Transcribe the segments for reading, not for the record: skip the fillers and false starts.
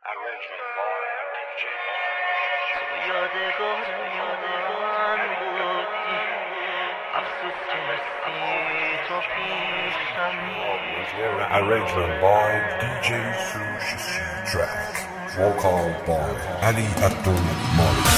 یادگار من بودی افسوس که نسی تو پیشم. Arrangement by DJ Sushi Track. Vocal by Ali Abdul Malik.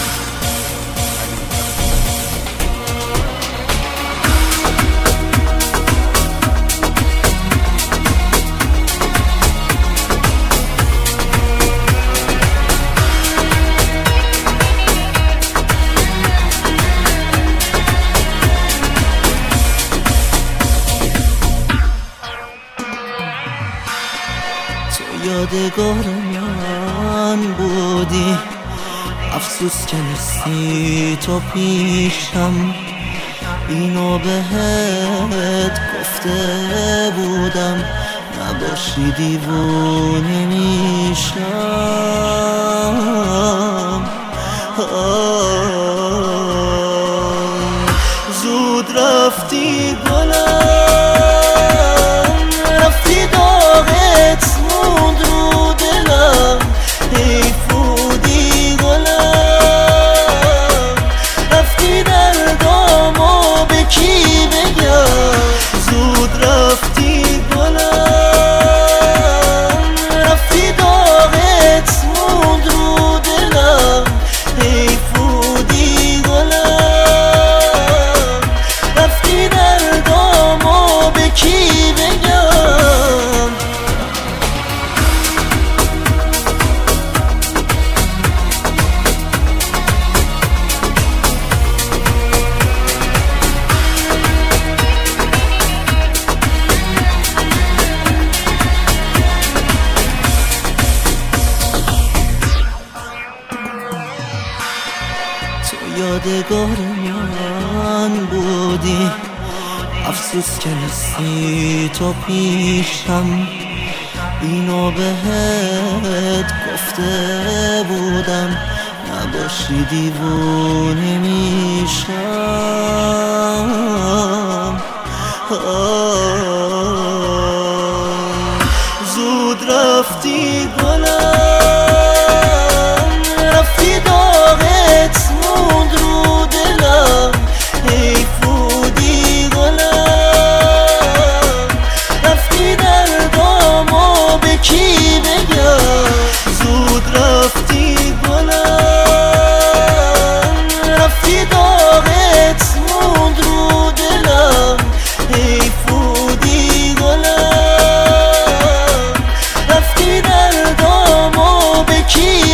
یادگار من بودی افسوس که نیستی تو پیشم. اینو بهت گفته بودم نباشی دیوونه میشم. زود رفتی گلم، رفتی داغت موند رو دلم. حیفودی گلم، رفتی دردامو به کی بگم. زود رفتی گلم، رفتی داغت موند رو دلم. حیفودی گلم، رفتی دردامو به کی بگم. یادگار من بودی افسوس که نیستی تو پیشم. اینو بهت گفته بودم نباشی دیوونه میشم. زود رفتی گلم، رفتی داغت موند رو دلم. حیفودی گلم، رفتی دردامو به کی بگم. زود رفتی گلم، رفتی داغت موند رو دلم. حیفودی گلم، رفتی دردامو به کی